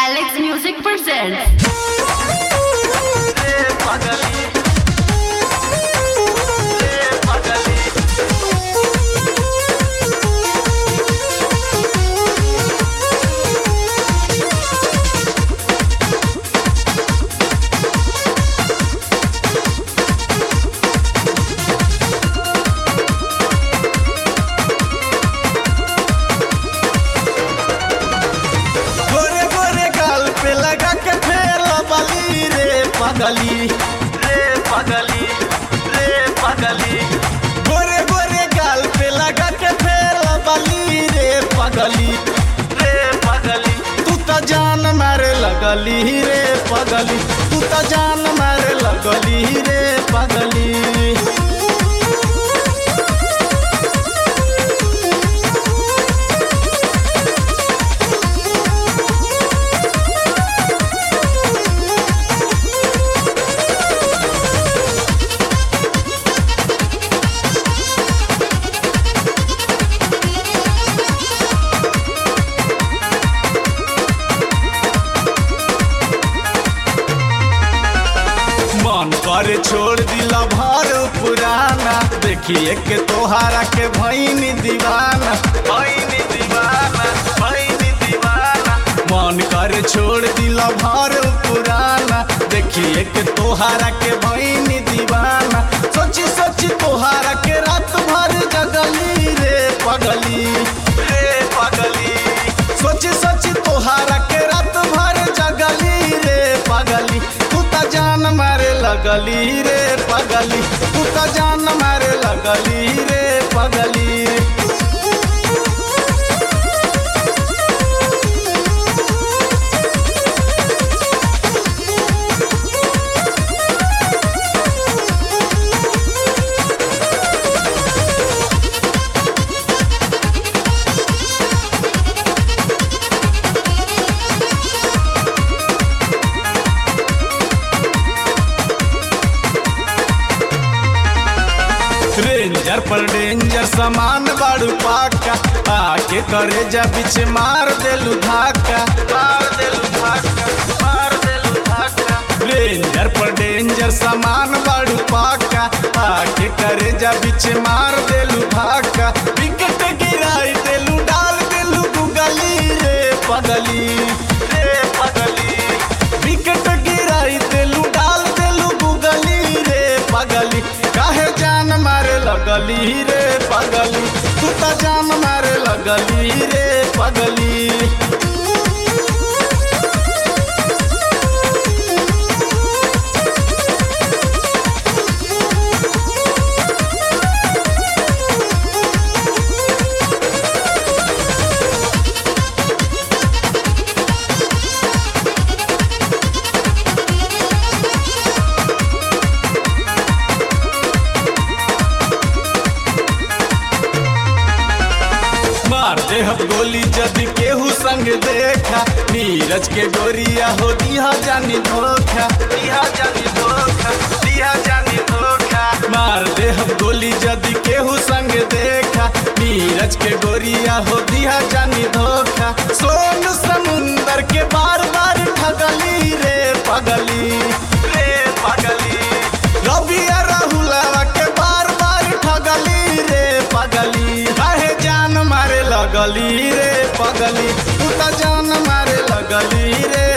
Alex Music presents. पगली रे पगली रे पगली गोरे गोरे गाल पे लगा के फेर बली रे पगली तू तो जान मारे लगली रे पगली तू तो जान मारे लगली रे पगली। करे छोड़ दिला भर पुराना देखिए के तोहारा के भईनी दीवाना मन करे छोड़ दिला भर पुराना देखिए के तोहारा के भईनी दीवाना सोची सोची तोहारा के रात भर जगली रे पगली सोची सोची तोहारा के रात भर जगली रे पगली तू तो जान मारे लगली रे पगली तू तो जान मारे लगली रे पगली। रेंजर पर डेंजर सामान बाड़ू पाका आके करे जा बीच मार देलू धाका रेंजर पर डेंजर सामान बाड़ू पाका आके करे जा बीच मार देलू धाका विकेट गिराई देलू डाल देलू गुगली रे पगली विकेट गिराई देलू डाल देलू गुगली रे पगली काहे जान मारे लगली रे पगली तू तो जान मारे लगली रे पगली। मारते हम गोली जदि केहू संग देखा नीरज के गोरिया हो दिया जानी धोखा मार दे हम गोली जदि केहू संग देखा नीरज के गोरिया हो दिया जानी धोखा सोन समुंदर के बार बार ठगली रे पगली रबिया राहुलवा के बार बार ठगली रे पगली काहे जान मारे लगली रे पगली तू तो जान मारे लगली रे